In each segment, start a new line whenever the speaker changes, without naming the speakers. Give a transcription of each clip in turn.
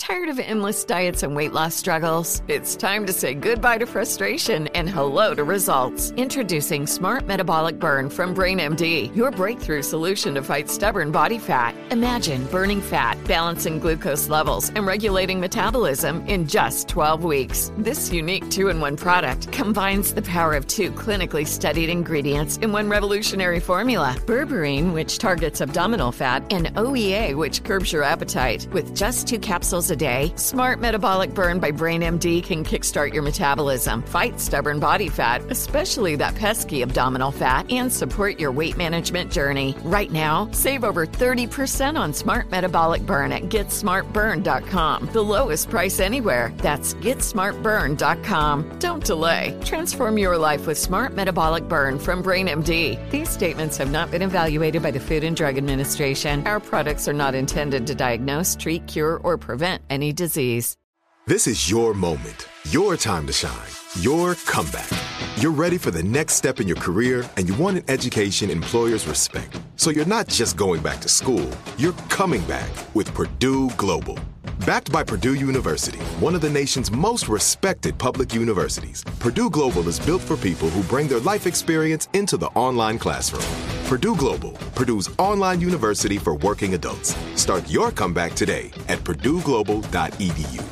Tired of endless diets and weight loss struggles? It's time to say goodbye to frustration and hello to results. Introducing Smart Metabolic Burn from BrainMD, your breakthrough solution to fight stubborn body fat. Imagine burning fat, balancing glucose levels, and regulating metabolism in just 12 weeks. This unique 2-in-1 product combines the power of 2 clinically studied ingredients in one revolutionary formula. Berberine, which targets abdominal fat, and OEA, which curbs your appetite. With just 2 capsules a day, Smart Metabolic Burn by BrainMD can kickstart your metabolism, fight stubborn body fat, especially that pesky abdominal fat, and support your weight management journey. Right now, save over 30% on Smart Metabolic Burn at GetSmartBurn.com. The lowest price anywhere. That's GetSmartBurn.com. Don't delay. Transform your life with Smart Metabolic Burn from BrainMD. These statements have not been evaluated by the Food and Drug Administration. Our products are not intended to diagnose, treat, cure, or prevent any disease.
This is your moment, your time to shine, your comeback. You're ready for the next step in your career, and you want an education employers respect. So you're not just going back to school, you're coming back with Purdue Global. Backed by Purdue University, one of the nation's most respected public universities, Purdue Global is built for people who bring their life experience into the online classroom. Purdue Global, Purdue's online university for working adults. Start your comeback today at purdueglobal.edu.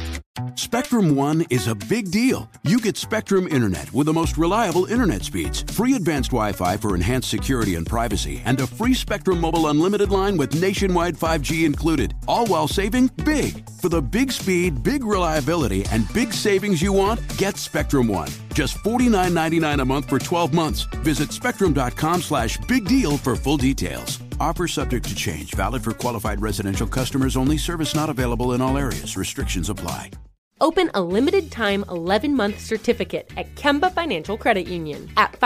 Spectrum One is a big deal. You get Spectrum Internet with the most reliable internet speeds, free advanced Wi-Fi for enhanced security and privacy, and a free Spectrum Mobile Unlimited line with nationwide 5G included, all while saving big. For the big speed, big reliability, and big savings you want, get Spectrum One. Just $49.99 a month for 12 months. Visit spectrum.com/big deal for full details. Offer subject to change. Valid for qualified residential customers only. Service not available in all areas. Restrictions apply.
Open a limited-time 11-month certificate at Kemba Financial Credit Union. At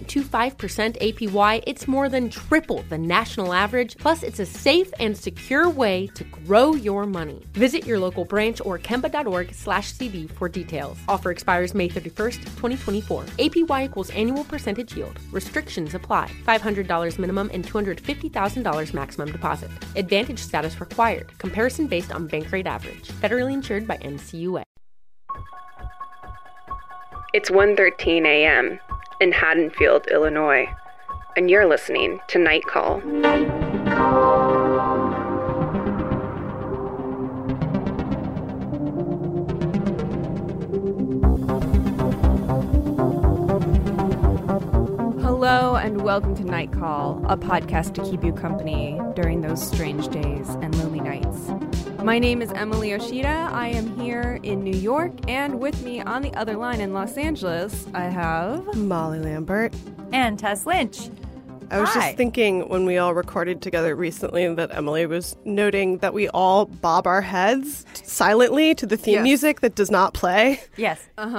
5.25% APY, it's more than triple the national average, plus it's a safe and secure way to grow your money. Visit your local branch or kemba.org/cb for details. Offer expires May 31st, 2024. APY equals annual percentage yield. Restrictions apply. $500 minimum and $250,000 maximum deposit. Advantage status required. Comparison based on bank rate average. Federally insured by NCUA.
It's 1:13 a.m. in Haddonfield, Illinois, and you're listening to Night Call.
Hello and welcome to Night Call, a podcast to keep you company during those strange days and lonely nights. My name is Emily Yoshida. I am here in New York, and with me on the other line in Los Angeles, I have
Molly Lambert
and Tess Lynch.
I was just thinking when we all recorded together recently that Emily was noting that we all bob our heads silently to the theme music that does not play.
Yes.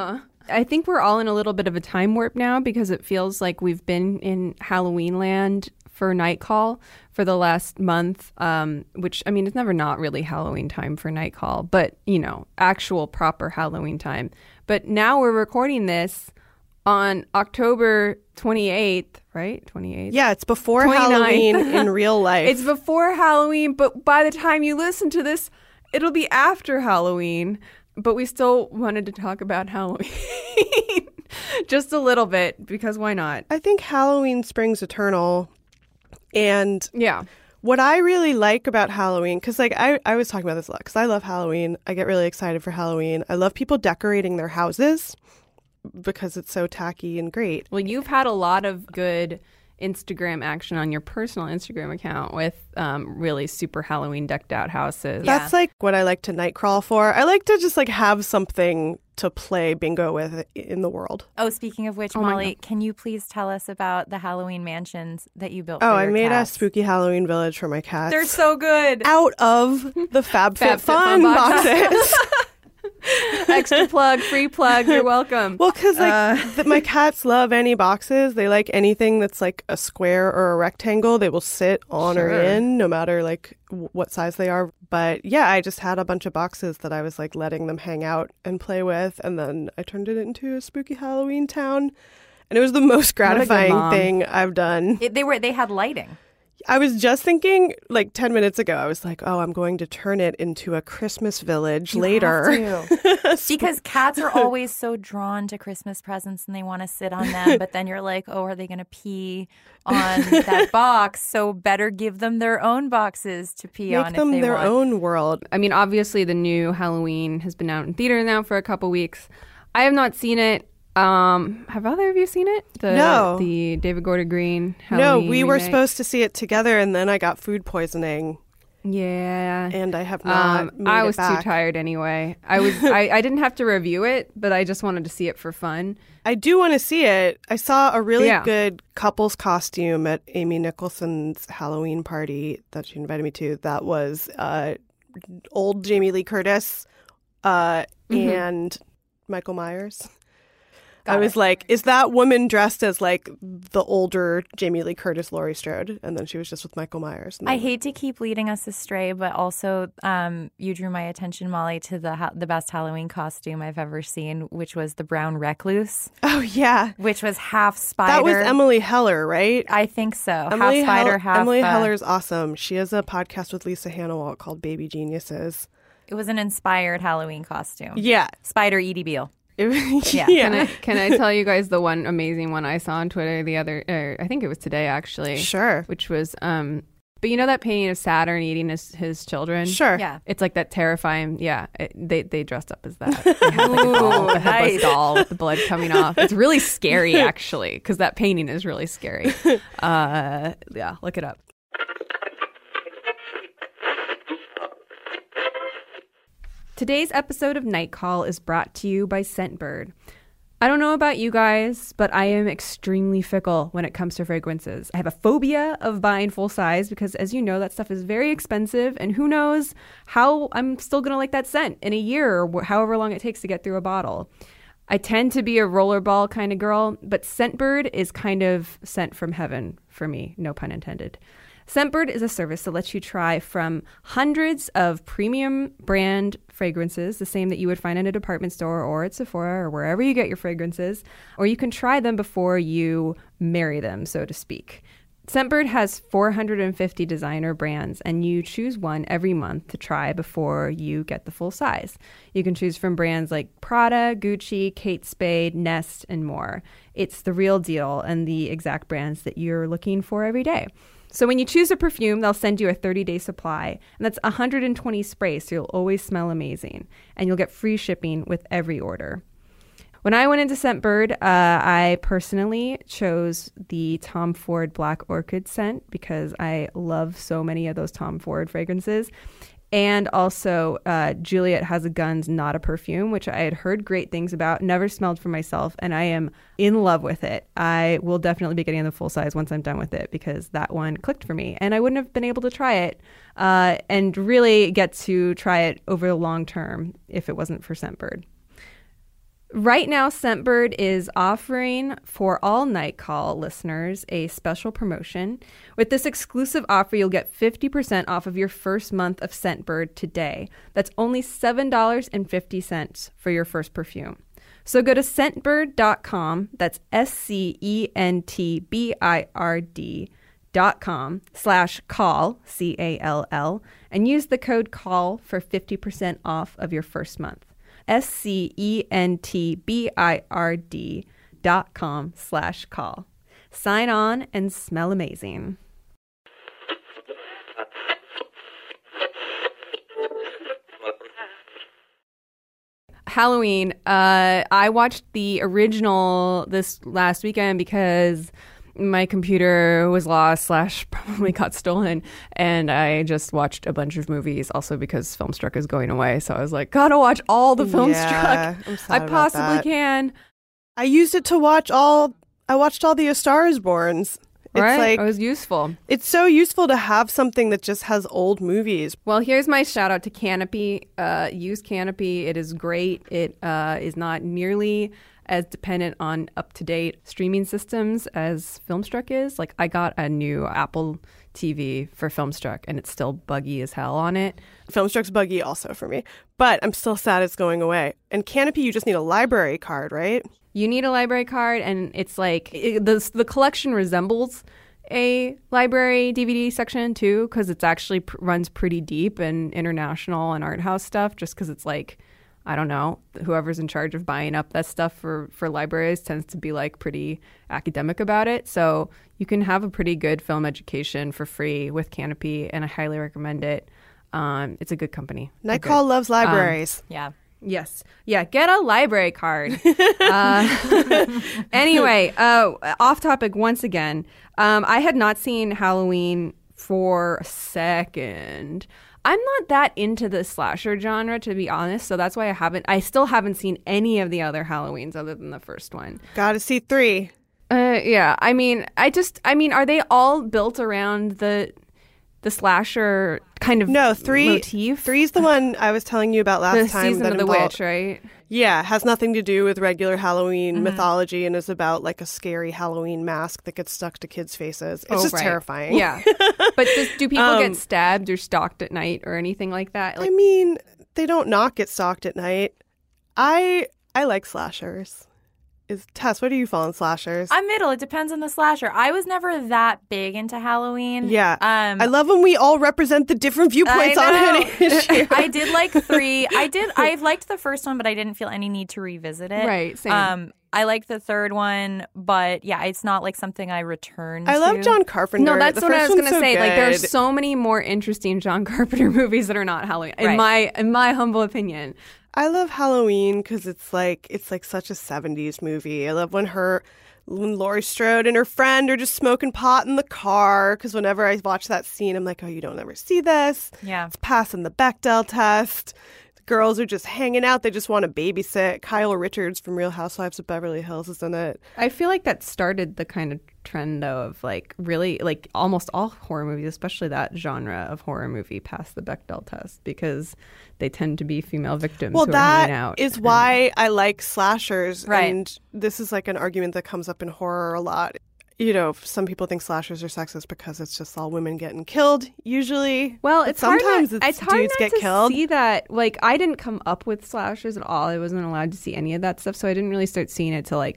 I think we're all in a little bit of a time warp now because it feels like we've been in Halloween land for Night Call for the last month, which, I mean, it's never not really Halloween time for Night Call, but, you know, actual proper Halloween time. But now we're recording this on October 28th, right? 28th?
Yeah, it's before
29th.
Halloween in real life.
It's before Halloween, but by the time you listen to this, it'll be after Halloween. But we still wanted to talk about Halloween just a little bit, because why not?
I think Halloween springs eternal. And
yeah,
what I really like about Halloween, because like I was talking about this a lot, because I love Halloween. I get really excited for Halloween. I love people decorating their houses because it's so tacky and great.
Well, you've had a lot of good Instagram action on your personal Instagram account with really super Halloween decked out houses.
That's like what I like to night crawl for. I like to just like have something to play bingo with in the world.
Oh, speaking of which, Molly, can you please tell us about the Halloween mansions that you built for
your
cats?
I made a spooky Halloween village for my cats.
They're so good.
Out of the FabFitFun boxes.
Extra plug, free plug, you're welcome.
Well, because like my cats love any boxes. They like anything that's like a square or a rectangle. They will sit on or in, no matter like what size they are. But yeah, I just had a bunch of boxes that I was like letting them hang out and play with, and then I turned it into a spooky Halloween town, and it was the most gratifying thing I've done.
They had lighting.
I was just thinking like 10 minutes ago, I was like, oh, I'm going to turn it into a Christmas village later.
Because cats are always so drawn to Christmas presents and they want to sit on them. But then you're like, oh, are they going to pee on that box? So better give them their own boxes to pee on if they
Make them their
want.
own world.
I mean, obviously the new Halloween has been out in theater now for a couple weeks. I have not seen it. Have either of you seen it?
No.
The David Gordon Green Halloween
No, we were
remake?
supposed to see it together, and then I got food poisoning,
Yeah.
and I have not made
I
it
was
back.
too tired anyway. I didn't have to review it, but I just wanted to see it for fun.
I do want to see it. I saw a really
Yeah.
good couple's costume at Amy Nicholson's Halloween party that she invited me to. That was old Jamie Lee Curtis and Michael Myers. I was like, is that woman dressed as like the older Jamie Lee Curtis, Laurie Strode? And then she was just with Michael Myers. And
I hate to keep leading us astray, but also you drew my attention, Molly, to the best Halloween costume I've ever seen, which was the brown recluse,
oh, yeah.
which was half spider.
That was Emily Heller, right?
I think so. Half spider, half...
Emily Heller's awesome. She has a podcast with Lisa Hannawalt called Baby Geniuses.
It was an inspired Halloween costume.
Yeah.
Spider Edie Beale.
Yeah.
Can I tell you guys the one amazing one I saw on Twitter the other? I think it was today actually.
Sure.
Which was but you know that painting of Saturn eating his children?
Sure.
Yeah.
It's like that terrifying. Yeah. They dressed up as that. They had like a doll, the headless doll with the blood coming off. It's really scary actually because that painting is really scary. Yeah. Look it up. Today's episode of Night Call is brought to you by Scentbird. I don't know about you guys, but I am extremely fickle when it comes to fragrances. I have a phobia of buying full size because, as you know, that stuff is very expensive, and who knows how I'm still going to like that scent in a year or however long it takes to get through a bottle. I tend to be a rollerball kind of girl, but Scentbird is kind of sent from heaven for me, no pun intended. Scentbird is a service that lets you try from hundreds of premium brand fragrances, the same that you would find in a department store or at Sephora or wherever you get your fragrances, or you can try them before you marry them, so to speak. Scentbird has 450 designer brands, and you choose one every month to try before you get the full size. You can choose from brands like Prada, Gucci, Kate Spade, Nest, and more. It's the real deal and the exact brands that you're looking for every day. So when you choose a perfume, they'll send you a 30-day supply, and that's 120 sprays, so you'll always smell amazing. And you'll get free shipping with every order. When I went into Scentbird, I personally chose the Tom Ford Black Orchid scent because I love so many of those Tom Ford fragrances. And also Juliet Has a Gun's Not a Perfume, which I had heard great things about, never smelled for myself, and I am in love with it. I will definitely be getting the full size once I'm done with it because that one clicked for me. And I wouldn't have been able to try it and really get to try it over the long term if it wasn't for Scentbird. Right now, Scentbird is offering for all Night Call listeners a special promotion. With this exclusive offer, you'll get 50% off of your first month of Scentbird today. That's only $7.50 for your first perfume. So go to Scentbird.com, that's SCENTBIRD.com/call, CALL, and use the code CALL for 50% off of your first month. SCENTBIRD.com/call. Sign on and smell amazing. Halloween. I watched the original this last weekend because my computer was lost / probably got stolen, and I just watched a bunch of movies also because Filmstruck is going away, so I was like, gotta watch all the Filmstruck I possibly can.
I used it to watch I watched all the A Star Is Borns. It's
right?
like,
it was useful.
It's so useful to have something that just has old movies.
Well, here's my shout out to Canopy. Use Canopy. It is great. It is not nearly as dependent on up-to-date streaming systems as Filmstruck is. Like, I got a new Apple TV for Filmstruck, and it's still buggy as hell on it.
Filmstruck's buggy also for me, but I'm still sad it's going away. And Canopy, you just need a library card, right?
You need a library card, and it's like the collection resembles a library DVD section too, because it's actually runs pretty deep in international and art house stuff, just because it's like, I don't know, whoever's in charge of buying up that stuff for libraries tends to be like pretty academic about it. So you can have a pretty good film education for free with Canopy, and I highly recommend it. It's a good company.
Nightcall loves libraries.
Yeah.
Yes. Yeah, get a library card. Anyway, off topic once again. I had not seen Halloween for a second. I'm not that into the slasher genre, to be honest, so that's why I still haven't seen any of the other Halloweens other than the first one.
Gotta see 3.
Yeah, I mean, are they all built around the slasher kind of motif?
3's the one I was telling you about last time.
The Season of the Witch, right?
Yeah, has nothing to do with regular Halloween mythology and is about like a scary Halloween mask that gets stuck to kids' faces. It's just terrifying.
Yeah. But do people get stabbed or stalked at night or anything like that?
I mean, they don't not get stalked at night. I like slashers. Tess, what do you fall in slashers?
I'm middle. It depends on the slasher. I was never that big into Halloween.
Yeah. I love when we all represent the different viewpoints on an issue.
I did like 3. I liked the first one, but I didn't feel any need to revisit it.
Right, same.
I liked the third one, but yeah, it's not like something I return to.
I love John Carpenter.
No, that's what I was going to say.
Good.
Like, there's so many more interesting John Carpenter movies that are not Halloween, in my humble opinion.
I love Halloween because it's like such a 70s movie. I love when Laurie Strode and her friend are just smoking pot in the car, because whenever I watch that scene, I'm like, oh, you don't ever see this.
Yeah.
It's passing the Bechdel test. The girls are just hanging out. They just want to babysit. Kyle Richards from Real Housewives of Beverly Hills is in it.
I feel like that started the kind of trend, though, of like really like almost all horror movies, especially that genre of horror movie, pass the Bechdel test because they tend to be female victims who are hanging out.
Is why I like slashers.
Right.
And this is like an argument that comes up in horror a lot. You know, some people think slashers are sexist because it's just all women getting killed, usually.
Well,
it's sometimes
hard
it's dudes get killed.
See that? Like, I didn't come up with slashers at all. I wasn't allowed to see any of that stuff, so I didn't really start seeing it till like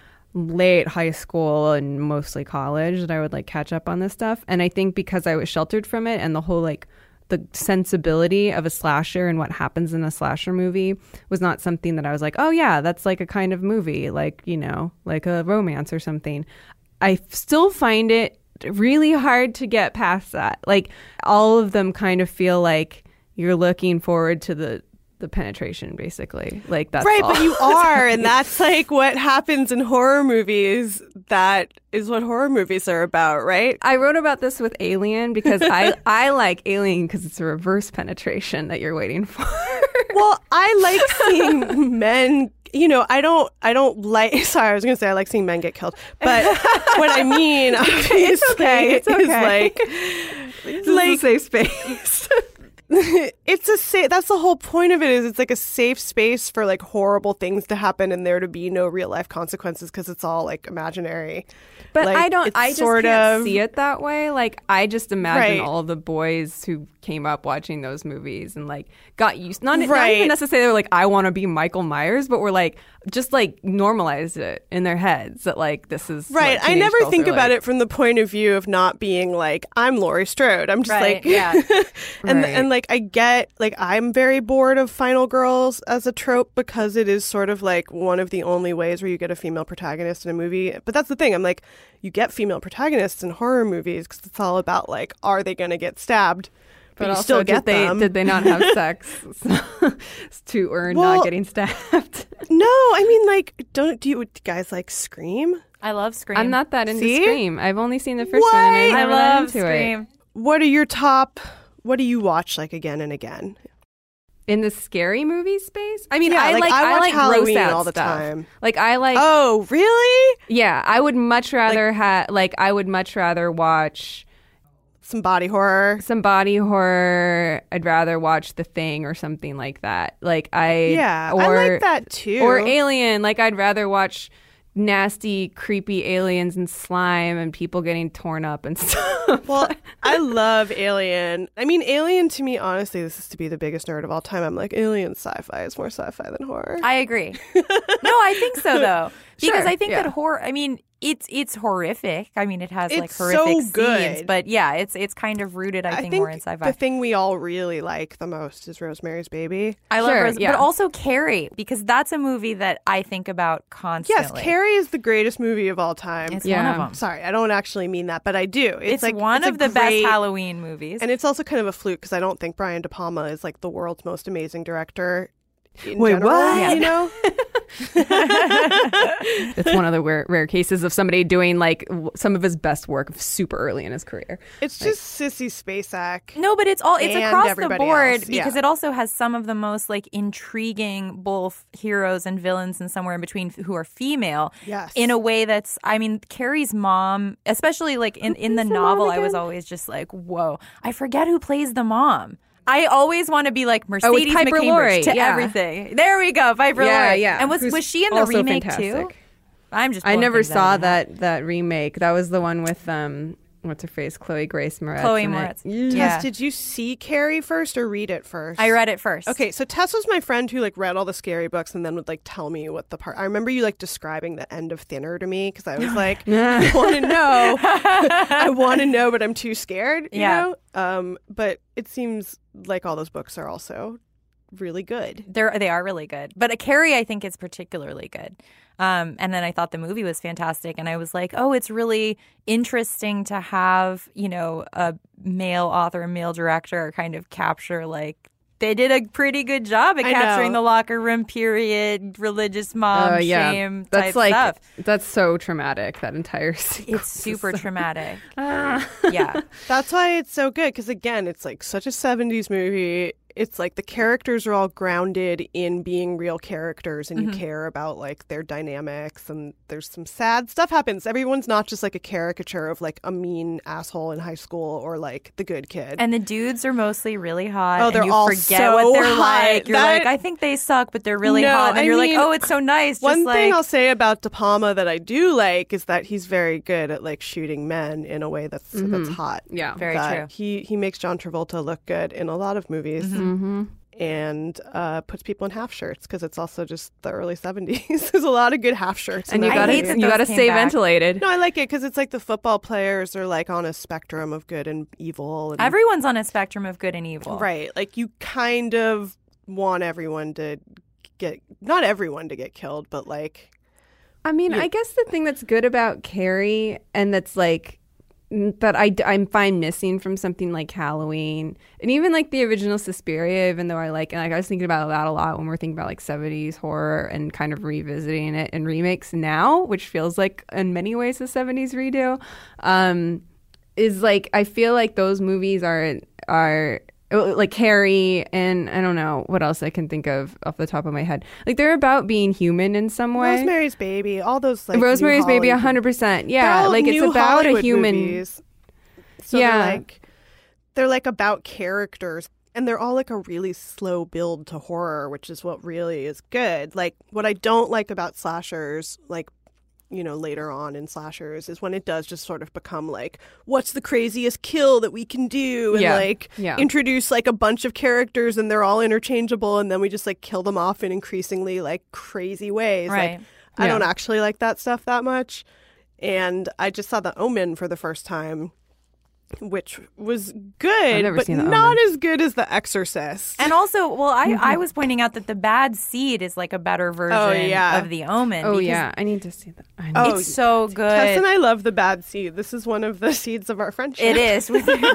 late high school and mostly college that I would like catch up on this stuff. And I think because I was sheltered from it and the whole like the sensibility of a slasher and what happens in a slasher movie was not something that I was like, oh yeah, that's like a kind of movie, like, you know, like a romance or something. I still find it really hard to get past that. Like, all of them kind of feel like you're looking forward to the penetration, basically. Like, that's
right,
all.
but you are, and that's like what happens in horror movies. That is what horror movies are about, right?
I wrote about this with Alien because I like Alien because it's a reverse penetration that you're waiting for.
Well, I like seeing men. You know, I don't like. Sorry, I was going to say I like seeing men get killed, but what I mean, obviously,
it's okay.
is like
a safe space.
It's a safe. That's the whole point of it. Is it's like a safe space for like horrible things to happen and there to be no real life consequences because it's all like imaginary.
But
like,
I just can't see it that way. Like, I just imagine all the boys who came up watching those movies and like got used, not even necessarily like I want to be Michael Myers, but we're like just like normalized it in their heads that like this is
right. I never think about it from the point of view of not being like I'm Laurie Strode. I'm just like and like I get like I'm very bored of Final Girls as a trope because it is sort of like one of the only ways where you get a female protagonist in a movie. But that's the thing. I'm like, you get female protagonists in horror movies because it's all about like, are they going to get stabbed? But you
also,
still get them.
Did they not have sex to earn not getting stabbed?
No, I mean, like, do you guys like Scream?
I love Scream.
I'm not that into Scream. I've only seen the first one. And I love
Scream.
What are your top? What do you watch like again and again?
In the scary movie space? I mean,
yeah,
I like
Halloween
gross out
all the
stuff.
time.
Like, I like.
Oh, really?
Yeah, I would much rather I would much rather watch
some body horror.
I'd rather watch The Thing or something like that. Like I
like that too.
Or Alien. Like, I'd rather watch nasty, creepy aliens and slime and people getting torn up and stuff.
Well, I love Alien. I mean, Alien to me, honestly, this is to be the biggest nerd of all time. I'm like, Alien sci-fi is more sci-fi than horror.
I agree. No, I think so though. Because
Sure,
I think that horror, I mean, It's horrific. I mean, it has like
It's
horrific
so
scenes,
good.
but yeah, it's kind of rooted, I think, more in sci-fi.
The thing we all really like the most is Rosemary's Baby.
I love
Sure,
Rose,
yeah.
but also Carrie, because that's a movie that I think about constantly.
Yes, Carrie is the greatest movie of all time.
It's
Yeah.
one of them.
Sorry, I don't actually mean that, but I do.
It's
like
one
it's
of
a
the best
great-
Halloween movies.
And it's also kind of a fluke because I don't think Brian De Palma is like the world's most amazing director in
Wait,
general,
what?
you know?
It's one of the rare cases of somebody doing like some of his best work super early in his career.
It's just Sissy Spacek.
No, but it's
And
across the
everybody
board
else, yeah.
because it also has some of the most like intriguing both heroes and villains and somewhere in between who are female.
Yes.
In a way that's, I mean, Carrie's mom, especially like in the novel, I was always just like, whoa, I forget who plays the mom. I always want to be like Mercedes
Piper
McCambridge
Laurie,
to
yeah.
everything. There we go, Piper Laurie. And
Who's
was she in the
also
remake too?
fantastic.
I'm just.
I
blowing
never
things out
saw
of the hat.
that remake. That was the one with what's her face, Chloe Grace Moretz.
Chloe
in it.
Moretz.
Yeah.
Yeah.
Tess, did you see Carrie first or read it first?
I read it first.
Okay, so Tess was my friend who like read all the scary books and then would like tell me what the part. I remember you like describing the end of Thinner to me because I was like, I want to know, I want to know, but I'm too scared. You
Yeah.
know? But it seems like all those books are also really good.
They are really good. But Carrie, I think, is particularly good. And then I thought the movie was fantastic. And I was like, oh, it's really interesting to have, you know, a male author, a male director kind of capture like they did a pretty good job at
I know.
capturing the locker room period, religious mom shame
That's
type
like
stuff.
that's so traumatic. That entire sequence.
It's super traumatic.
Ah.
Yeah.
That's why it's so good because again, it's like such a 70s movie. It's like the characters are all grounded in being real characters and you care about like their dynamics and there's some sad stuff happens. Everyone's not just like a caricature of like a mean asshole in high school or like the good kid.
And the dudes are mostly really hot.
Oh, they're
and you
all
forget
so
what they're
hot.
like. You're
That-
like, I think they suck, but they're really
No,
hot. And
I
you're
mean,
like, oh, it's so nice.
One
Just
thing
like,
I'll say about De Palma that I do like is that he's very good at like shooting men in a way that's hot.
Yeah.
Very
That
true.
He makes John Travolta look good in a lot of movies.
Mm-hmm.
And puts people in half shirts because it's also just the early 70s. There's a lot of good half shirts.
And
in
you
that
gotta
hate that
movie.
you
those
gotta
came
stay
back.
ventilated.
No, I like it because it's like the football players are like on a spectrum of good and evil. And,
Everyone's on a spectrum of good and evil.
right. Like you kind of want everyone to not everyone to get killed, but like.
I mean, I guess the thing that's good about Carrie and that's like that I'm fine missing from something like Halloween and even like the original Suspiria, even though I like, and like I was thinking about that a lot when we're thinking about like 70s horror and kind of revisiting it in remakes now, which feels like in many ways a 70s redo, is like I feel like those movies are like Carrie and I don't know what else I can think of off the top of my head. Like they're about being human in some way.
Rosemary's Baby, all those like
Rosemary's
New
Baby,
Hollywood-
100%.
They're
Yeah,
all
like it's
New
about
Hollywood
a human.
movies. So
Yeah.
they're like about characters, and they're all like a really slow build to horror, which is what really is good. Like what I don't like about slashers, like you know later on in slashers, is when it does just sort of become like, what's the craziest kill that we can do, and
Yeah.
like
Yeah.
introduce like a bunch of characters, and they're all interchangeable, and then we just like kill them off in increasingly like crazy ways.
Right.
Like I
Yeah.
don't actually like that stuff that much. And I just saw The Omen for the first time, which was
I've
good,
never
but
seen The
not
Omen.
as good as The Exorcist.
And also, well, I was pointing out that The Bad Seed is like a better version
yeah.
of The Omen.
Oh
because
yeah, I need to see that. I
Oh,
It's so good.
Tess and I love The Bad Seed. This is one of the seeds of our friendship.
It is.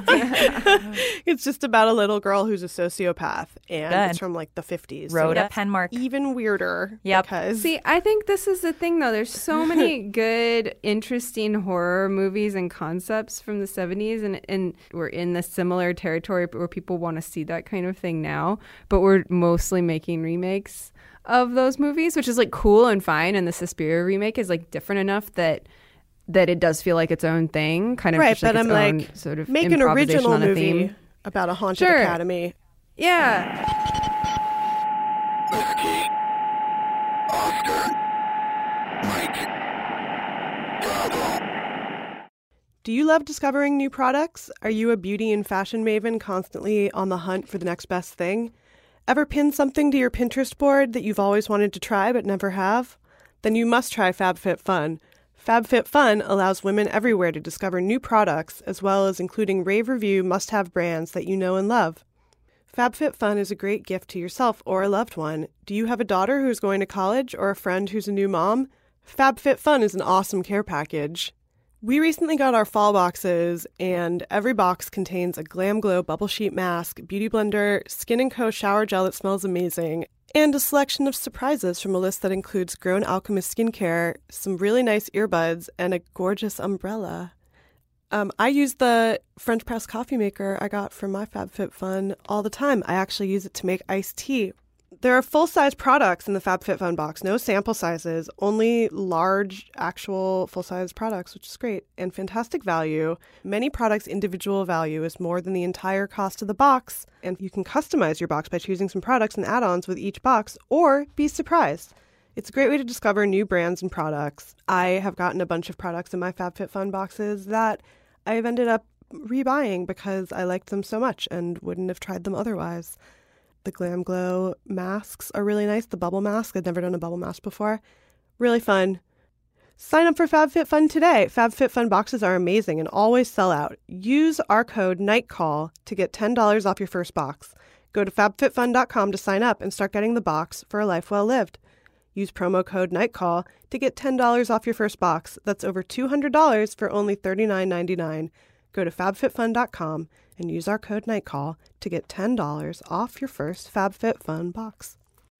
It's just about a little girl who's a sociopath, and
Good.
it's from like the 50s. so
Rhoda
it's
Penmark.
even weirder.
Yep.
Because
See, I think this is the thing, though. There's so many good, interesting horror movies and concepts from the 70s, and we're in the similar territory where people want to see that kind of thing now, but we're mostly making remakes of those movies, which is like cool and fine. And the Suspiria remake is like different enough that it does feel like its own thing, kind of
right,
just like
but
its
I'm
own
like,
sort of
make an
improvisation
original
on a
movie
theme.
about a haunted
Sure.
academy.
Yeah.
Do you love discovering new products? Are you a beauty and fashion maven constantly on the hunt for the next best thing? Ever pin something to your Pinterest board that you've always wanted to try but never have? Then you must try FabFitFun. FabFitFun allows women everywhere to discover new products, as well as including rave review must-have brands that you know and love. FabFitFun is a great gift to yourself or a loved one. Do you have a daughter who's going to college or a friend who's a new mom? FabFitFun is an awesome care package. We recently got our fall boxes, and every box contains a Glam Glow bubble sheet mask, beauty blender, Skin & Co. shower gel that smells amazing, and a selection of surprises from a list that includes Grown Alchemist skincare, some really nice earbuds, and a gorgeous umbrella. I use the French press coffee maker I got from my FabFitFun all the time. I actually use it to make iced tea. There are full-size products in the FabFitFun box, no sample sizes, only large, actual full-size products, which is great, and fantastic value. Many products' individual value is more than the entire cost of the box, and you can customize your box by choosing some products and add-ons with each box, or be surprised. It's a great way to discover new brands and products. I have gotten a bunch of products in my FabFitFun boxes that I've ended up rebuying because I liked them so much and wouldn't have tried them otherwise. The Glam Glow masks are really nice. The bubble mask, I'd never done a bubble mask before. Really fun. Sign up for FabFitFun today. FabFitFun boxes are amazing and always sell out. Use our code NIGHTCALL to get $10 off your first box. Go to fabfitfun.com to sign up and start getting the box for a life well lived. Use promo code NIGHTCALL to get $10 off your first box. That's over $200 for only $39.99. Go to fabfitfun.com and use our code NIGHTCALL to get $10 off your first FabFitFun box.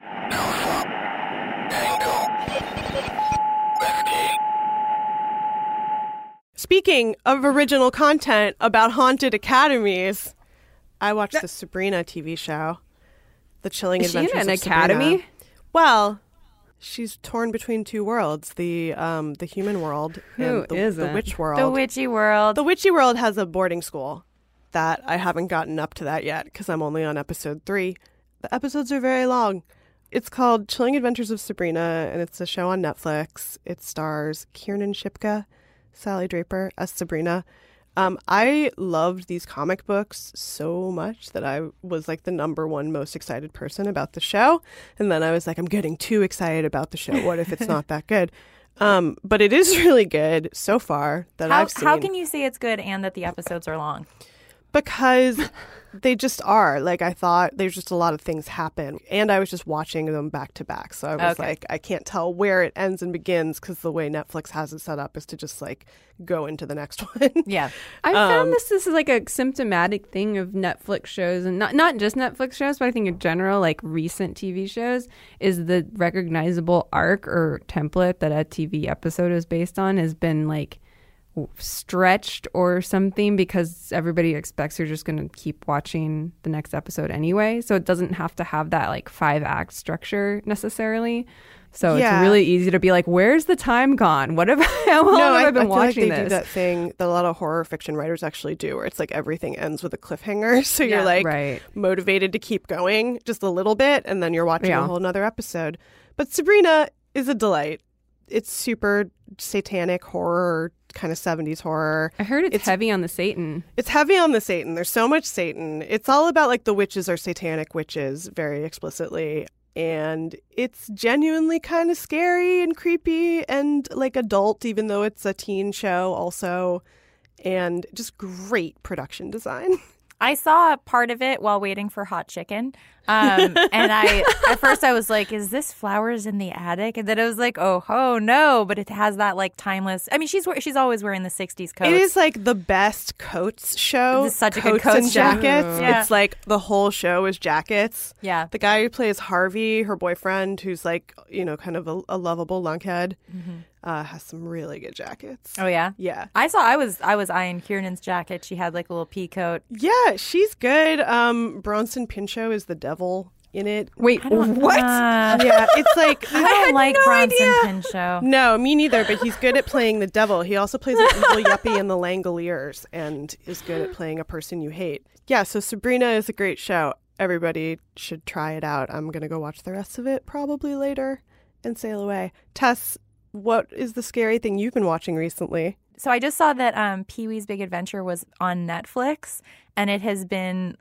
Speaking of original content about haunted academies, I watched the Sabrina TV show, The Chilling Adventures of Sabrina.
Is she in an academy?
Well, she's torn between two worlds, the human world and the witch world.
The witchy world.
The witchy world has a boarding school that I haven't gotten up to that yet because I'm only on episode 3. The episodes are very long. It's called Chilling Adventures of Sabrina, and it's a show on Netflix. It stars Kiernan Shipka, Sally Draper as Sabrina. I loved these comic books so much that I was like the number one most excited person about the show. And then I was like, I'm getting too excited about the show. What if it's not that good? But it is really good so far that I've seen.
How can you say it's good and that the episodes are long?
Because they just are. Like, I thought there's just a lot of things happen. And I was just watching them back to back. So I was like, I can't tell where it ends and begins because the way Netflix has it set up is to just like go into the next one.
Yeah.
I found this is like a symptomatic thing of Netflix shows, and not just Netflix shows, but I think in general, like recent TV shows, is the recognizable arc or template that a TV episode is based on has been like stretched or something because everybody expects you're just going to keep watching the next episode anyway. So it doesn't have to have that like 5-act structure necessarily. So it's really easy to be like, where's the time gone? What have how long have I been watching
like they
this?
do that thing that a lot of horror fiction writers actually do where it's like everything ends with a cliffhanger. So you're like motivated to keep going just a little bit and then you're watching a whole nother episode. But Sabrina is a delight. It's super satanic horror, kind of 70s horror.
I heard it's heavy on the Satan.
It's heavy on the Satan. There's so much Satan. It's all about like the witches are satanic witches very explicitly. And it's genuinely kind of scary and creepy and like adult, even though it's a teen show also. And just great production design.
I saw part of it while waiting for hot chicken. And at first I was like, is this Flowers in the Attic? And then it was like, oh no. But it has that like timeless. I mean, she's always wearing the 60s coats.
It is like the best coats show.
This is such a
coats
good coats
and jackets.
Yeah.
It's like the whole show is jackets.
Yeah.
The guy who plays Harvey, her boyfriend, who's like, you know, kind of a lovable lunkhead, has some really good jackets.
Oh yeah?
Yeah.
I was eyeing Kiernan's jacket. She had like a little pea coat.
Yeah, she's good. Bronson Pinchot is the devil in it.
Wait, what?
Yeah, it's like
I don't like Bronson Pinchot.
No, me neither, but he's good at playing the devil. He also plays an evil yuppie in The Langoliers and is good at playing a person you hate. Yeah, so Sabrina is a great show. Everybody should try it out. I'm going to go watch the rest of it probably later and sail away. Tess, what is the scary thing you've been watching recently?
So I just saw that Pee-wee's Big Adventure was on Netflix, and it has been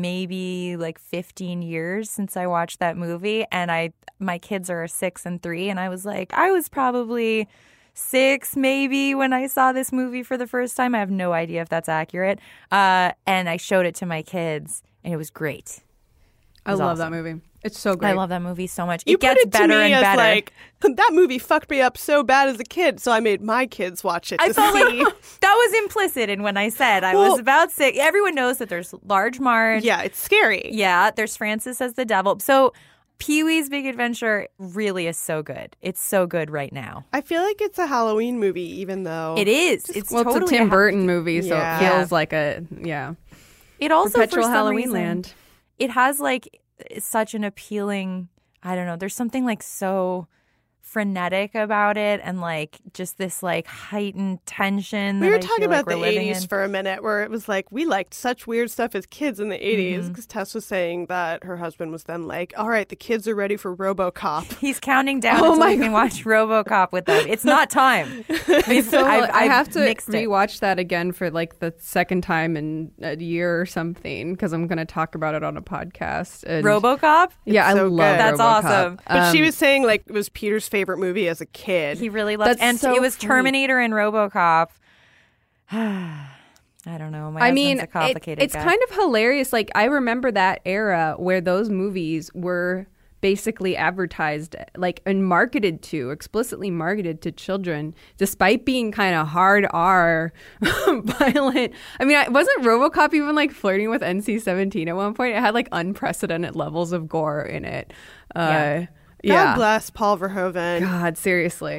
maybe like 15 years since I watched that movie. And my kids are 6 and 3, and I was like, I was probably 6 maybe when I saw this movie for the first time. I have no idea if that's accurate. And I showed it to my kids, and it was great.
I love that movie. It's so great.
I love that movie so much.
You
It gets
put it to
better
me
and
as
better.
like, that movie fucked me up so bad as a kid, so I made my kids watch it to
I felt
see.
like that was implicit in when I said I was about 6. Everyone knows that there's Large Marge.
Yeah, it's scary.
Yeah, there's Francis as the devil. So Pee-wee's Big Adventure really is so good. It's so good right now.
I feel like it's a Halloween movie, even though
It is. It's totally
it's a Tim Burton movie, so
Yeah.
it feels like a
It also
perpetual
for some
Halloween
reason,
land.
It has like such an appealing, I don't know, there's something like so frenetic about it, and like just this like heightened tension.
We
that
were
I
talking
feel like
about the
we're living
80s
in.
for a minute, where it was like we liked such weird stuff as kids in the 80s, because Tess was saying that her husband was then like, all right, the kids are ready for RoboCop.
He's counting down until we can watch RoboCop with them. It's not time.
I have to
mixed it.
rewatch that again for like the second time in a year or something, because I'm going to talk about it on a podcast. And
RoboCop?
yeah, I
so
love
good.
That's
RoboCop.
awesome.
But she was saying like it was Peter's favorite movie as a kid.
He really loved
That's
and
so
it was
funny.
Terminator and RoboCop. I don't know. My
I
husband's
mean,
a complicated
it's
guy.
kind of hilarious. Like, I remember that era where those movies were basically advertised, like, and explicitly marketed to children, despite being kind of hard R, violent. I mean, wasn't RoboCop even like flirting with NC-17 at one point? It had like unprecedented levels of gore in it.
Yeah.
God bless Paul Verhoeven.
God, seriously.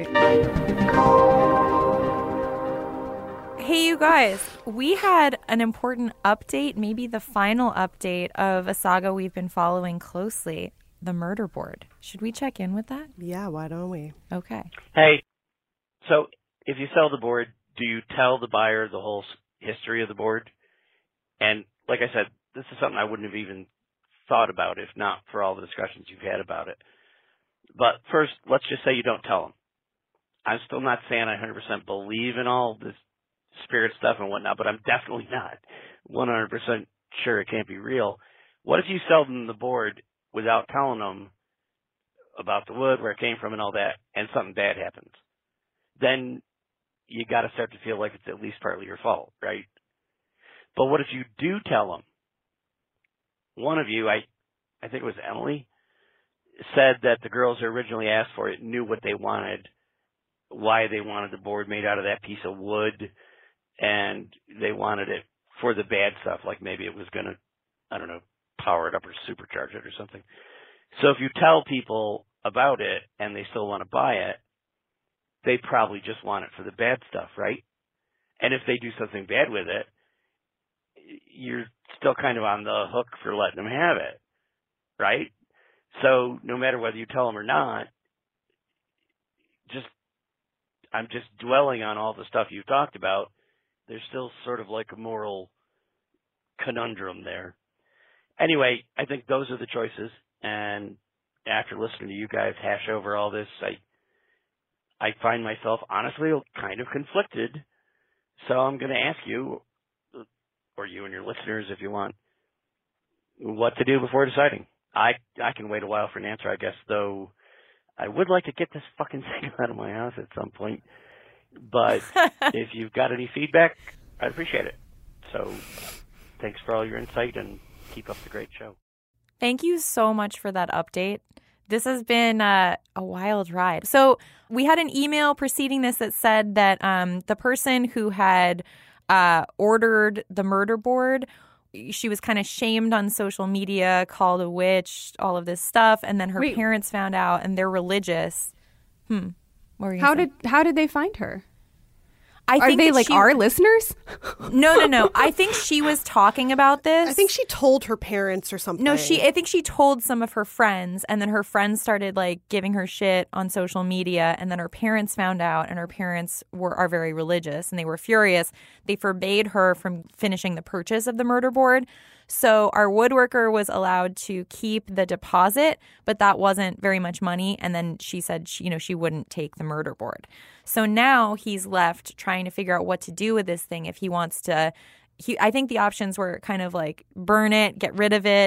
Hey, you guys, we had an important update, maybe the final update of a saga we've been following closely, The Murder Board. Should we check in with that?
Yeah, why don't we?
Okay.
Hey, so if you sell the board, do you tell the buyer the whole history of the board? And like I said, this is something I wouldn't have even thought about if not for all the discussions you've had about it. But first, let's just say you don't tell them. I'm still not saying I 100% believe in all this spirit stuff and whatnot, but I'm definitely not 100% sure it can't be real. What if you sell them the board without telling them about the wood, where it came from and all that, and something bad happens? Then you got to start to feel like it's at least partly your fault, right? But what if you do tell them? One of you, I think it was Emily, said that the girls who originally asked for it knew what they wanted, why they wanted the board made out of that piece of wood, and they wanted it for the bad stuff, like maybe it was going to, I don't know, power it up or supercharge it or something. So if you tell people about it and they still want to buy it, they probably just want it for the bad stuff, right? And if they do something bad with it, you're still kind of on the hook for letting them have it, right? So no matter whether you tell them or not, I'm just dwelling on all the stuff you've talked about. There's still sort of like a moral conundrum there. Anyway, I think those are the choices. And after listening to you guys hash over all this, I find myself honestly kind of conflicted. So I'm going to ask you, or you and your listeners if you want, what to do before deciding. I can wait a while for an answer, I guess, though I would like to get this fucking thing out of my house at some point. But if you've got any feedback, I'd appreciate it. So thanks for all your insight and keep up the great show.
Thank you so much for that update. This has been a wild ride. So we had an email preceding this that said that the person who had ordered the murder board, she was kind of shamed on social media, called a witch, all of this stuff, and then her parents found out, and they're religious. What were you gonna say?
How did they find her?
Are
they
that
like our listeners?
No. I think she was talking about this.
I think she told her parents or something.
No, I think she told some of her friends, and then her friends started like giving her shit on social media, and then her parents found out, and her parents are very religious, and they were furious. They forbade her from finishing the purchase of the murder board. So our woodworker was allowed to keep the deposit, but that wasn't very much money. And then she said, she wouldn't take the murder board. So now he's left trying to figure out what to do with this thing. If he wants to, I think the options were kind of like burn it, get rid of it,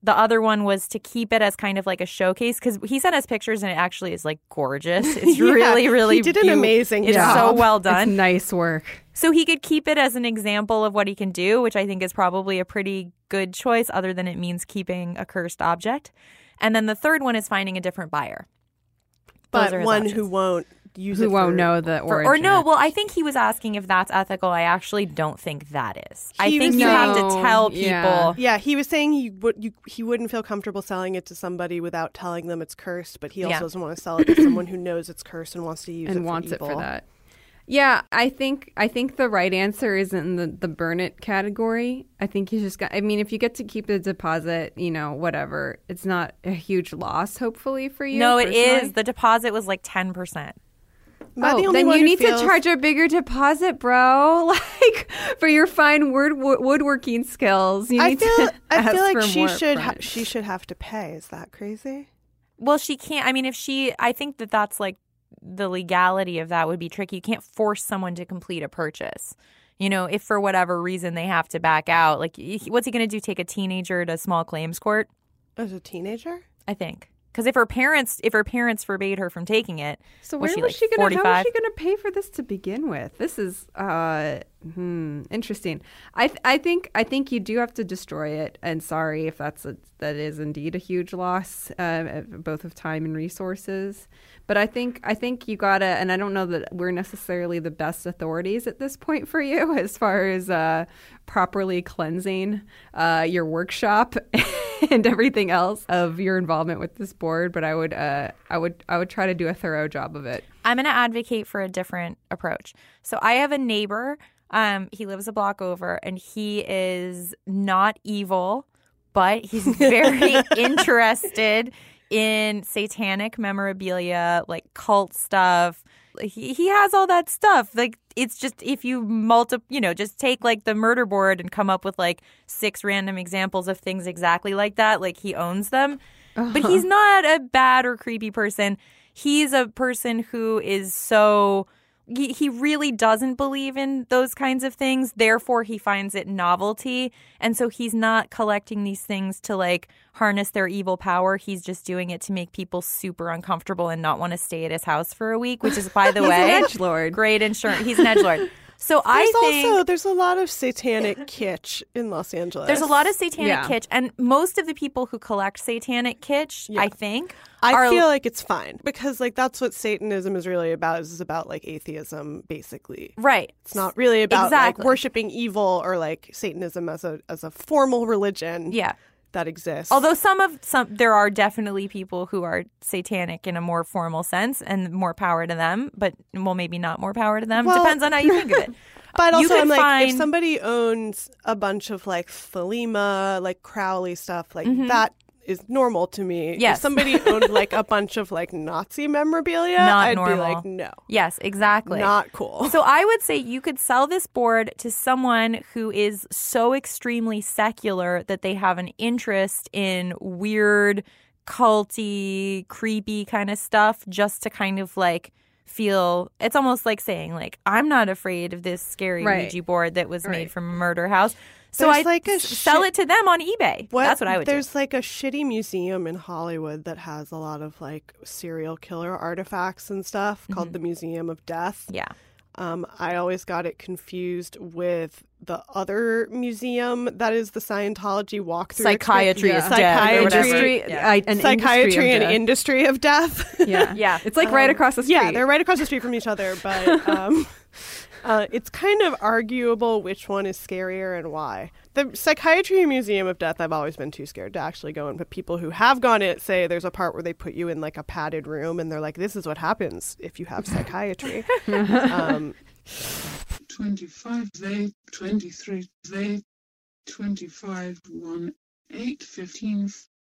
The other one was to keep it as kind of like a showcase, because he sent us pictures and it actually is like gorgeous. It's really, really
he did an amazing
It's
job.
so well done.
It's nice work.
So he could keep it as an example of what he can do, which I think is probably a pretty good choice, other than it means keeping a cursed object. And then the third one is finding a different buyer.
But one who won't use it.
Who won't know the origin.
Or no, well, I think he was asking if that's ethical. I actually don't think that is. I
He
think
was
you have to
saying-
tell people.
Yeah.
Yeah, he was saying he wouldn't feel comfortable selling it to somebody without telling them it's cursed, but he also doesn't want to sell it to someone who knows it's cursed and wants to use it
and
for
wants
evil.
it for that. Yeah, I think the right answer is in the burn it category. I think you just got. I mean, if you get to keep the deposit, whatever, it's not a huge loss. Hopefully for you.
No, it
personally.
is. The deposit was like 10%.
Am I the only
then
one
you
who
need
feels-
to charge a bigger deposit, bro. Like for your fine woodworking skills. You
I
need
feel
to ask
like
for
she
more
should
upfront.
she should have to pay. Is that crazy?
Well, she can't. I mean, I think that's like the legality of that would be tricky. You can't force someone to complete a purchase. If for whatever reason they have to back out, like what's he going to do? Take a teenager to small claims court?
As a teenager?
I think. Because if her parents forbade her from taking it,
So
was
where
she
was
like
she going?
45?
How was she going to pay for this to begin with? This is interesting. I think you do have to destroy it. And sorry if that is indeed a huge loss, both of time and resources. But I think you gotta. And I don't know that we're necessarily the best authorities at this point for you as far as properly cleansing your workshop and everything else of your involvement with this board. But I would try to do a thorough job of it.
I'm going to advocate for a different approach. So I have a neighbor. He lives a block over, and he is not evil, but he's very interested in satanic memorabilia, like cult stuff. He has all that stuff. Like, it's just if you just take like the murder board and come up with like 6 random examples of things exactly like that, like he owns them. But he's not a bad or creepy person. He's a person who is so... He really doesn't believe in those kinds of things. Therefore, he finds it novelty. And so he's not collecting these things to like harness their evil power. He's just doing it to make people super uncomfortable and not want to stay at his house for a week, which is, by the way,
an edgelord.
Great insurance. He's an edgelord. So
There's a lot of satanic kitsch in Los Angeles.
There's a lot of satanic kitsch, and most of the people who collect satanic kitsch, I think,
I feel like it's fine because like that's what Satanism is really about. Is about like atheism, basically.
Right.
It's not really about
Exactly.
like worshiping evil or like Satanism as a formal religion.
Yeah.
That exists.
Although there are definitely people who are satanic in a more formal sense, and more power to them, but maybe not more power to them.
Well,
Depends on how you think of it.
But
You
also,
could
I'm like,
find-
if somebody owns a bunch of like Thelema, like Crowley stuff, like that is normal to me.
Yes.
If somebody owned like a bunch of like Nazi memorabilia,
Not
I'd
normal.
be like, no,
Yes, exactly.
not cool.
So I would say you could sell this board to someone who is so extremely secular that they have an interest in weird, culty, creepy kind of stuff, just to kind of like feel, it's almost like saying like, I'm not afraid of this scary Ouija board that was made from a murder house. So
There's like a
sell it to them on eBay. That's what I would do.
There's like a shitty museum in Hollywood that has a lot of like serial killer artifacts and stuff called the Museum of Death.
Yeah.
I always got it confused with the other museum that is the Scientology walkthrough.
Psychiatry is dead or whatever.
Psychiatry and industry of death.
Yeah.
Yeah.
It's like right across the street.
Yeah, they're right across the street from each other, but it's kind of arguable which one is scarier and why. The Psychiatry Museum of Death, I've always been too scared to actually go in, but people who have gone it say there's a part where they put you in like a padded room and they're like, this is what happens if you have psychiatry.
25 vape, 23 vape, 25 1 8 15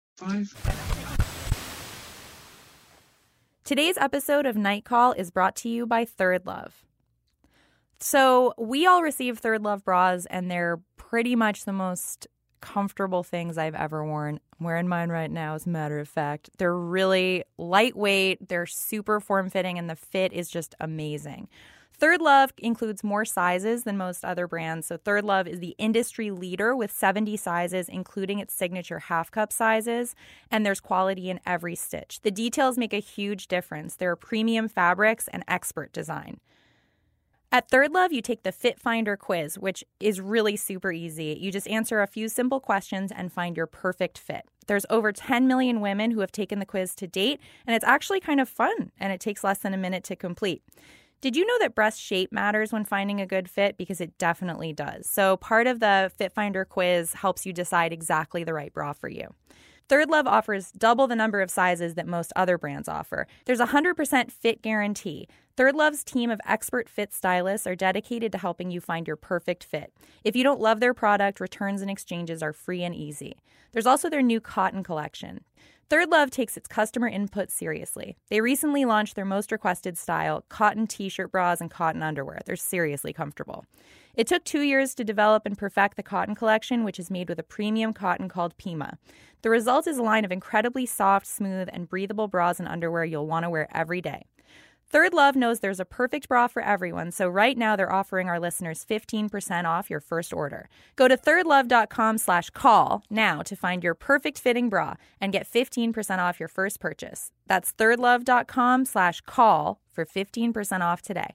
5.
Today's episode of Night Call is brought to you by Third Love. So we all receive Third Love bras, and they're pretty much the most comfortable things I've ever worn. I'm wearing mine right now, as a matter of fact. They're really lightweight. They're super form-fitting, and the fit is just amazing. Third Love includes more sizes than most other brands. So Third Love is the industry leader with 70 sizes, including its signature half cup sizes. And there's quality in every stitch. The details make a huge difference. There are premium fabrics and expert design. At Third Love, you take the Fit Finder quiz, which is really super easy. You just answer a few simple questions and find your perfect fit. There's over 10 million women who have taken the quiz to date, and it's actually kind of fun, and it takes less than a minute to complete. Did you know that breast shape matters when finding a good fit? Because it definitely does. So part of the Fit Finder quiz helps you decide exactly the right bra for you. Third Love offers double the number of sizes that most other brands offer. There's a 100% fit guarantee. Third Love's team of expert fit stylists are dedicated to helping you find your perfect fit. If you don't love their product, returns and exchanges are free and easy. There's also their new cotton collection. Third Love takes its customer input seriously. They recently launched their most requested style, cotton t-shirt bras and cotton underwear. They're seriously comfortable. It took 2 years to develop and perfect the cotton collection, which is made with a premium cotton called Pima. The result is a line of incredibly soft, smooth, and breathable bras and underwear you'll want to wear every day. Third Love knows there's a perfect bra for everyone, so right now they're offering our listeners 15% off your first order. Go to thirdlove.com/call now to find your perfect fitting bra and get 15% off your first purchase. That's thirdlove.com/call for 15% off today.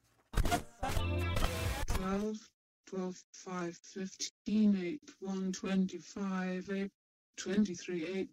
12, 5, 15, 8, 1, 25, 8, 23, 8.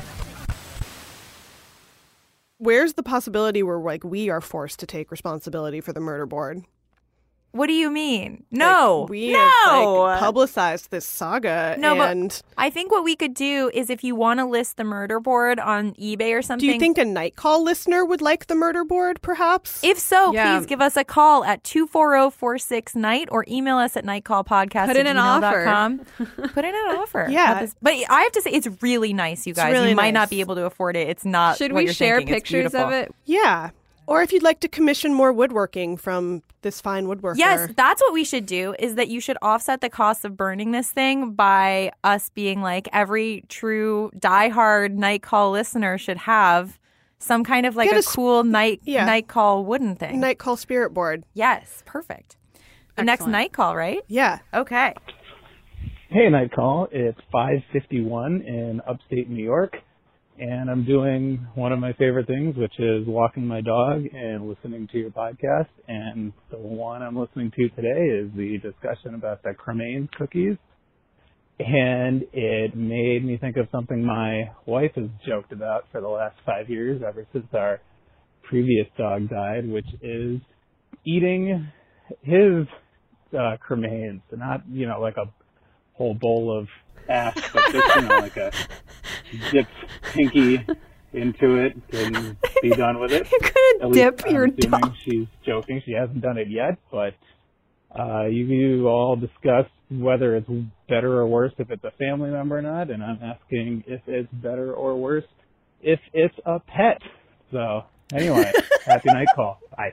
Where's the possibility where we are forced to take responsibility for the murder board?
What do you mean? No.
We have publicized this saga.
But I think what we could do is if you want to list the murder board on eBay or something.
Do you think a Night Call listener would like the murder board, perhaps?
If so, please give us a call at 240-46-NIGHT or email us at nightcallpodcast@gmail.com. Put in an offer.
Yeah.
But I have to say, it's really nice, you guys.
Really
you might
nice.
not be able to afford it. It's not
Should
what
we
you're
share
thinking.
pictures of it?
Yeah. Or if you'd like to commission more woodworking from this fine woodworker.
Yes, that's what we should do, is that you should offset the cost of burning this thing by us being like, every true diehard Night Call listener should have some kind of like cool Night Call wooden thing.
Night Call spirit board.
Yes, perfect. The next Night Call, right?
Yeah.
Okay.
Hey, Night Call. It's 5:51 in upstate New York. And I'm doing one of my favorite things, which is walking my dog and listening to your podcast. And the one I'm listening to today is the discussion about the cremains cookies. And it made me think of something my wife has joked about for the last 5 years, ever since our previous dog died, which is eating his cremains. Not, like a whole bowl of ass, but just, like a dip pinky into it and be done with it.
You're going to dip your dog.
She's joking. She hasn't done it yet, but you all discussed whether it's better or worse if it's a family member or not, and I'm asking if it's better or worse if it's a pet. So, anyway, happy Night Call. Bye.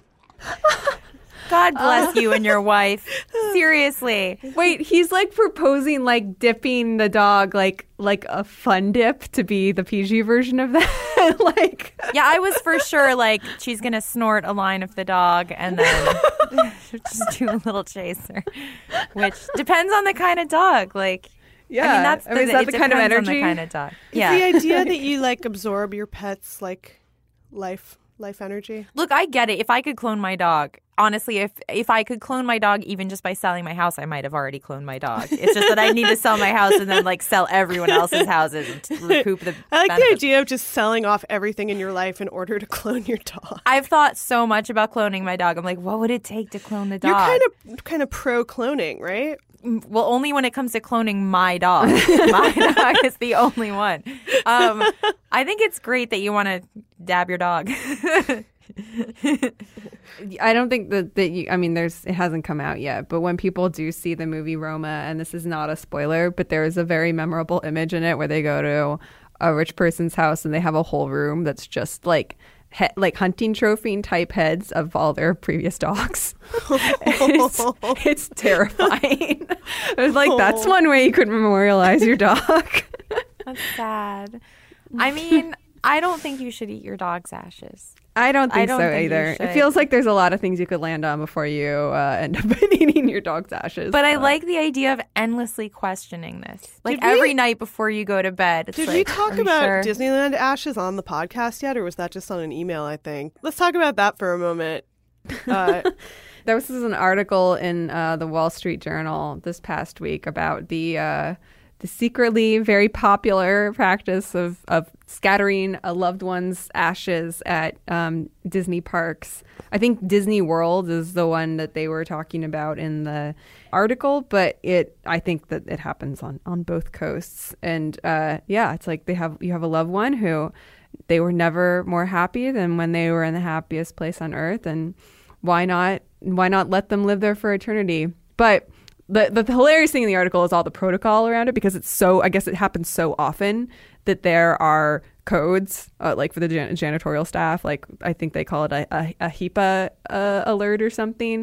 God bless you and your wife. Seriously.
Wait, he's proposing dipping the dog like a fun dip to be the PG version of that.
Yeah, I was for sure she's gonna snort a line of the dog and then just do a little chaser, which depends on the kind of dog.
Yeah,
is
that the kind of energy?
On the kind of dog.
Yeah, the idea that you absorb your pet's life energy.
Look, I get it. If I could clone my dog, honestly, if I could clone my dog even just by selling my house, I might have already cloned my dog. It's just that I need to sell my house and then sell everyone else's houses and recoup the
I like
benefits.
the idea of just selling off everything in your life in order to clone your dog.
I've thought so much about cloning my dog. I'm like, what would it take to clone the dog?
You're kind of pro cloning, right?
Well, only when it comes to cloning my dog. My dog is the only one. I think it's great that you want to dab your dog.
I don't think that you, it hasn't come out yet, but when people do see the movie Roma, and this is not a spoiler, but there is a very memorable image in it where they go to a rich person's house and they have a whole room that's just hunting trophy type heads of all their previous dogs. It's terrifying. It's that's one way you could memorialize your dog.
That's sad. I mean, I don't think you should eat your dog's ashes.
I don't think so either. It feels like there's a lot of things you could land on before you end up eating your dog's ashes.
But I like the idea of endlessly questioning this. Like every night before you go to bed. It's
Did
like,
we talk about Disneyland ashes on the podcast yet, or was that just on an email, I think? Let's talk about that for a moment.
There was an article in the Wall Street Journal this past week about the secretly very popular practice of scattering a loved one's ashes at Disney parks. I think Disney World is the one that they were talking about in the article, but I think that it happens on both coasts. And it's like you have a loved one who they were never more happy than when they were in the happiest place on earth, and why not let them live there for eternity? But the hilarious thing in the article is all the protocol around it, because I guess it happens so often that there are codes, like for the janitorial staff, like I think they call it a HIPAA alert or something.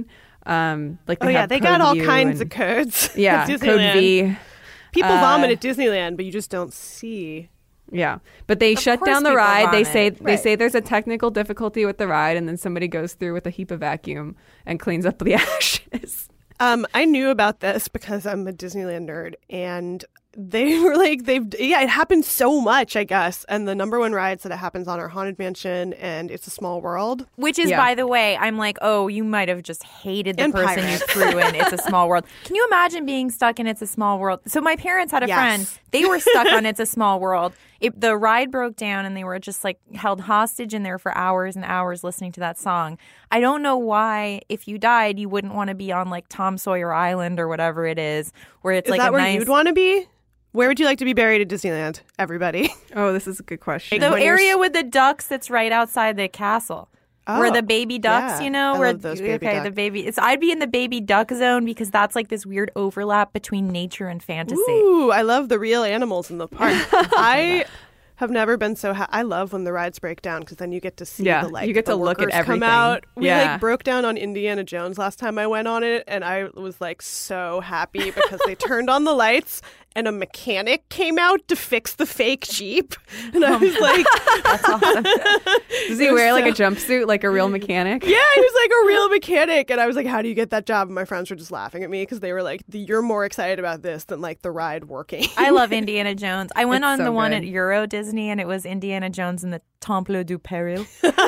They got all kinds
of codes.
Yeah, code V.
People vomit at Disneyland, but you just don't see.
Yeah, but they shut down the ride. They say there's a technical difficulty with the ride, and then somebody goes through with a HEPA vacuum and cleans up the ashes.
I knew about this because I'm a Disneyland nerd, and they were like, it happens so much, I guess. And the number one rides that it happens on are Haunted Mansion and It's a Small World.
Which is, by the way, I'm like, oh, you might have just hated the person you threw in It's a Small World. Can you imagine being stuck in It's a Small World? So my parents had a friend. They were stuck on It's a Small World. The ride broke down and they were just like held hostage in there for hours and hours listening to that song. I don't know why, if you died, you wouldn't want to be on like Tom Sawyer Island or whatever it is, where it's like
that where you'd want to be? Where would you like to be buried at Disneyland, everybody?
Oh, this is a good question.
The area with the ducks that's right outside the castle. Where the baby ducks,
I
love
those baby ducks.
The baby. I'd be in the baby duck zone because that's like this weird overlap between nature and fantasy.
Ooh, I love the real animals in the park. I have never been so I love when the rides break down, because then you get to see
you get to look at everything.
Come out. We broke down on Indiana Jones last time I went on it, and I was like so happy because they turned on the lights and a mechanic came out to fix the fake Jeep. And I was like,
that's awesome.
Does he wear like a jumpsuit like a real mechanic?
Yeah, he was like a real mechanic. And I was like, how do you get that job? And my friends were just laughing at me because they were like, you're more excited about this than like the ride working.
I love Indiana Jones. I went on the one at Euro Disney, and it was Indiana Jones and the Temple du Peril.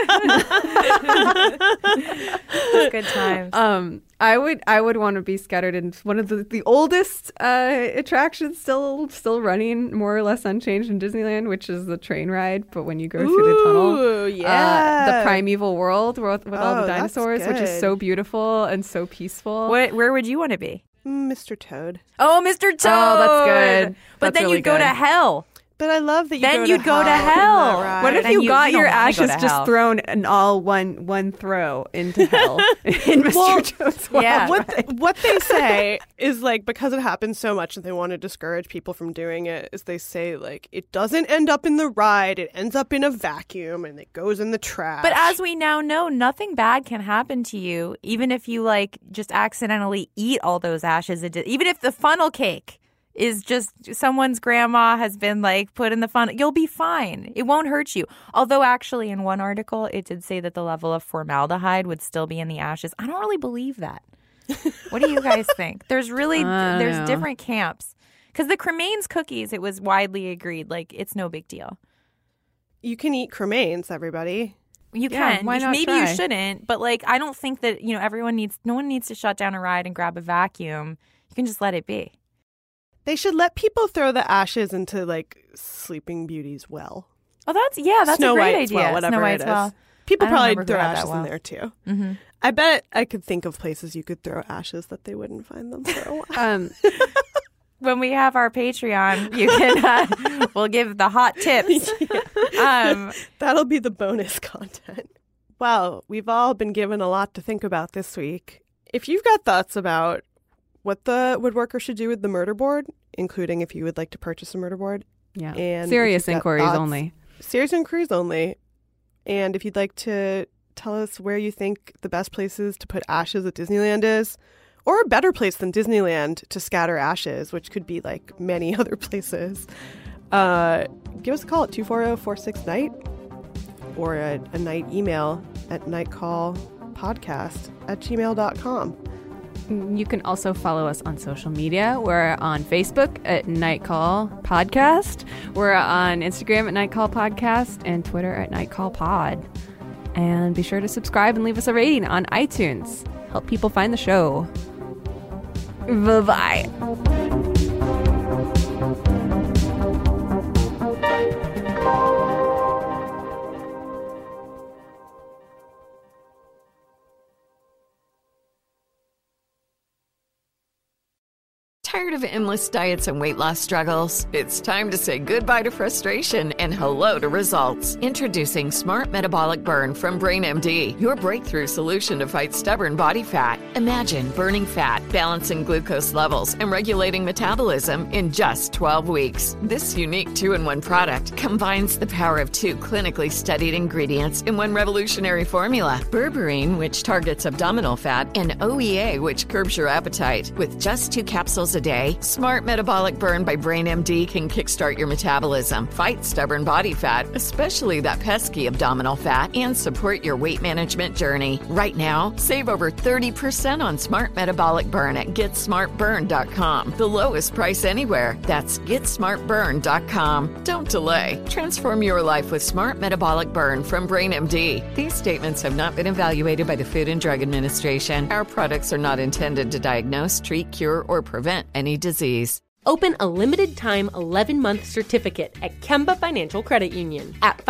Good times.
I would want to be scattered in one of the oldest attractions still running more or less unchanged in Disneyland, which is the train ride. But when you go through the tunnel, the primeval world with all the dinosaurs, which is so beautiful and so peaceful.
Where would you want to be?
Mr. Toad.
Oh, Mr. Toad.
Oh, that's good.
But then
really
you'd go to hell.
But I love that you
then
go
you'd
to
go to
hell.
What if you got your ashes just thrown in all one throw into hell in Mr. Toad's Wild Ride?
What they say is like, because it happens so much and they want to discourage people from doing it, is they say like it doesn't end up in the ride, it ends up in a vacuum and it goes in the trash.
But as we now know, nothing bad can happen to you, even if you like just accidentally eat all those ashes. Even if the funnel cake is just someone's grandma has been like put in the funnel, you'll be fine. It won't hurt you. Although actually in one article, it did say that the level of formaldehyde would still be in the ashes. I don't really believe that. What do you guys think? There's different camps. Because the cremains cookies, it was widely agreed, like it's no big deal.
You can eat cremains, everybody.
You can.
Why not
Maybe
try?
you shouldn't, but like I don't think that, no one needs to shut down a ride and grab a vacuum. You can just let it be.
They should let people throw the ashes into like Sleeping Beauty's well.
Oh, that's
Snow
a great
White's
idea.
well, whatever
Snow White's
it is.
well.
People
I don't
probably
remember
throw
who had that
ashes in
well.
there too.
Mm-hmm.
I bet I could think of places you could throw ashes that they wouldn't find them for a while.
When we have our Patreon, you can we'll give the hot tips.
That'll be the bonus content. Well, we've all been given a lot to think about this week. If you've got thoughts about what the woodworker should do with the murder board, including if you would like to purchase a murder board.
Yeah.
And
serious inquiries only.
Serious inquiries only. And if you'd like to tell us where you think the best places to put ashes at Disneyland is, or a better place than Disneyland to scatter ashes, which could be like many other places, Give us a call at 240-46-NIGHT or a night email at nightcallpodcast@gmail.com.
You can also follow us on social media. We're on Facebook at Nightcall Podcast. We're on Instagram at Nightcall Podcast and Twitter at Nightcall Pod. And be sure to subscribe and leave us a rating on iTunes. Help people find the show. Bye-bye.
Tired of endless diets and weight loss struggles? It's time to say goodbye to frustration and hello to results. Introducing Smart Metabolic Burn from BrainMD, your breakthrough solution to fight stubborn body fat. Imagine burning fat, balancing glucose levels, and regulating metabolism in just 12 weeks. This unique 2-in-1 product combines the power of 2 clinically studied ingredients in one revolutionary formula. Berberine, which targets abdominal fat, and OEA, which curbs your appetite. With just 2 capsules a day, Smart Metabolic Burn by BrainMD can kickstart your metabolism, fight stubborn body fat, especially that pesky abdominal fat, and support your weight management journey. Right now, save over 30% on Smart Metabolic Burn at GetSmartBurn.com. The lowest price anywhere. That's GetSmartBurn.com. Don't delay. Transform your life with Smart Metabolic Burn from BrainMD. These statements have not been evaluated by the Food and Drug Administration. Our products are not intended to diagnose, treat, cure, or prevent any disease.
Open a limited-time 11-month certificate at Kemba Financial Credit Union. At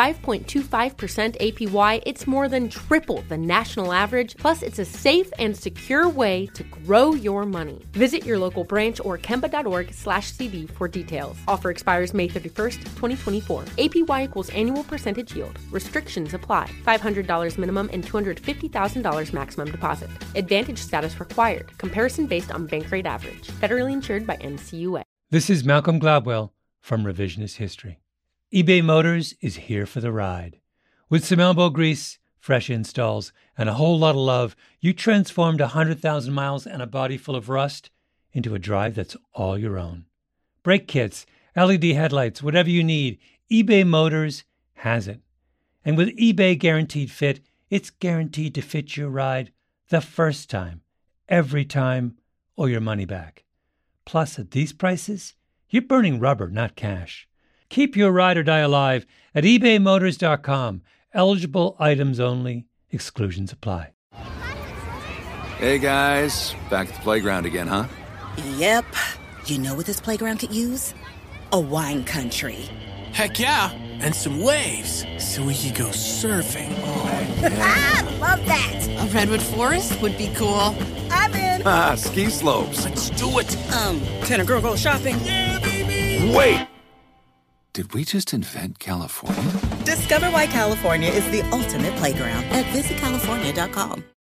5.25% APY, it's more than triple the national average, plus it's a safe and secure way to grow your money. Visit your local branch or kemba.org/CD for details. Offer expires May 31st, 2024. APY equals annual percentage yield. Restrictions apply. $500 minimum and $250,000 maximum deposit. Advantage status required. Comparison based on bank rate average. Federally insured by NCUA.
This is Malcolm Gladwell from Revisionist History. eBay Motors is here for the ride. With some elbow grease, fresh installs, and a whole lot of love, you transformed 100,000 miles and a body full of rust into a drive that's all your own. Brake kits, LED headlights, whatever you need, eBay Motors has it. And with eBay Guaranteed Fit, it's guaranteed to fit your ride the first time, every time, or your money back. Plus, at these prices, you're burning rubber, not cash. Keep your ride or die alive at ebaymotors.com. Eligible items only. Exclusions apply.
Hey, guys. Back at the playground again, huh?
Yep. You know what this playground could use? A wine country.
Heck yeah. And some waves so we could go surfing.
Oh, yeah. Love that.
A redwood forest would be cool.
I'm in.
Ski slopes.
Let's do it.
Can a girl go shopping?
Yeah, baby.
Wait. Did we just invent California?
Discover why California is the ultimate playground at visitcalifornia.com.